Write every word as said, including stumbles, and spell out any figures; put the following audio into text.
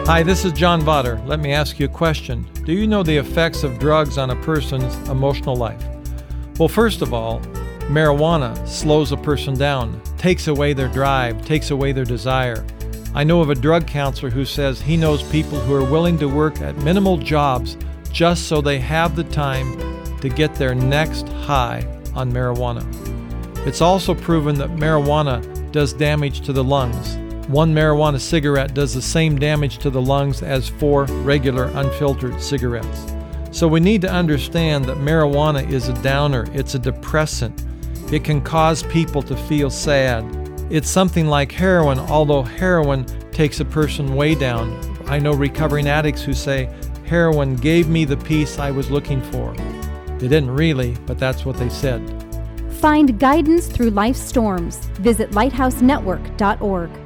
Hi, this is John Vaughter. Let me ask you a question. Do you know the effects of drugs on a person's emotional life? Well, first of all, marijuana slows a person down, takes away their drive, takes away their desire. I know of a drug counselor who says he knows people who are willing to work at minimal jobs just so they have the time to get their next high on marijuana. It's also proven that marijuana does damage to the lungs. One marijuana cigarette does the same damage to the lungs as four regular unfiltered cigarettes. So we need to understand that marijuana is a downer. It's a depressant. It can cause people to feel sad. It's something like heroin, although heroin takes a person way down. I know recovering addicts who say, heroin gave me the peace I was looking for. They didn't really, but that's what they said. Find guidance through life's storms. Visit lighthouse network dot org.